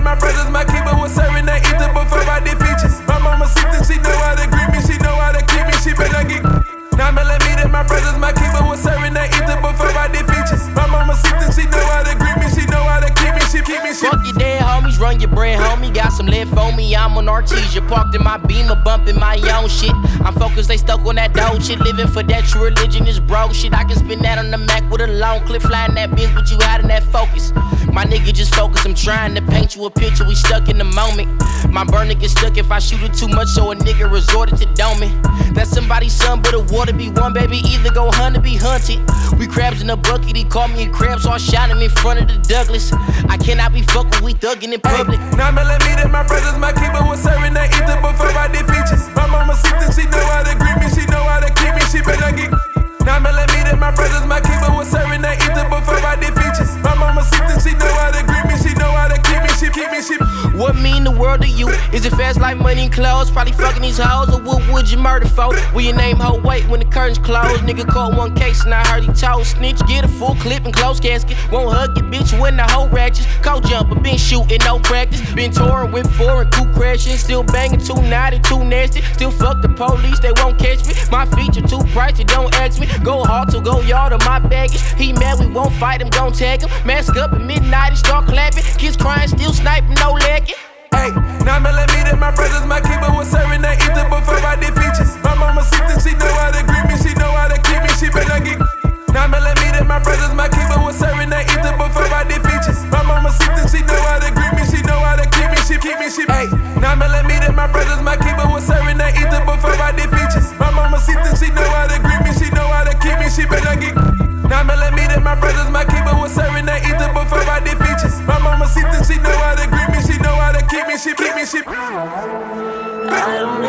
my brothers, my keeper was serving that ether before I did features. My mama sick and she know how to greet me, she know how to keep me, she better get 9mm, my brothers, my keeper was serving that ether before I did features. My mama sick and she know how to greet me, she know how to keep me, she keep me, she. Fuck your dead homies, run your bread, homie. Got some lead for me, I'm on Artesia. Parked in my Beamer, bumping my own shit. I'm focused, they stuck on that dope shit. Living for that true religion is broke shit. I can spin that on the Mac with a long clip, flying that bitch, but you out in that focus. My nigga just focus, I'm trying to paint you a picture, we stuck in the moment. My burner gets stuck if I shoot it too much, so a nigga resorted to doming. That's somebody's son, but a water be one, baby, either go hunt or be hunted. We crabs in a bucket, he called me a crab, so I shot him in front of the Douglas. I cannot be fucking, we thuggin' in public. 9mm, my brothers, my keeper was serving that ether before I did features. My mama sick and she know how to greet me, she know how to keep me, she better get 9mm, my brothers, my keeper was serving that ether before I did features. My mama sick and she know how to greet me, she know how to keep me, she keep me, she. What mean the world to you? Is it fast like money and clothes? Probably fucking these hoes, or what would you murder for? Will your name hold weight when the curtains close? Nigga caught one case and I heard he told snitch. Get a full clip and close casket. Won't hug your bitch when the whole ratchets. Co-jumper, been shooting, no practice. Been touring with foreign coupe crashing. Still banging, too naughty, too nasty. Still fuck the police, they won't catch me. My feature too pricey, don't ask me. Go hard to go yard on my baggage. He mad, we won't fight him, gon' tag him. Mask up at midnight and start clapping. Kids crying, still sniping, no lagging. Hey, 9mm, my brothers, my keeper was serving that ether before I did features. My mama sick and she know how to greet me, she know how to keep me, she better get 9mm, my brothers, my keeper was serving that ether before I did features. My mama sick and she know how to greet me, she know how to keep me, she keep me, she. Hey, 9mm, my brothers, my keeper was serving that ether before I did features. My mama sick and she know how to greet me, she know how to keep me, she better get 9mm, my brothers, my keeper was serving that ether before I did features. My mama sick and she know how to greet me, she know how to keep me, she keep me, she. I don't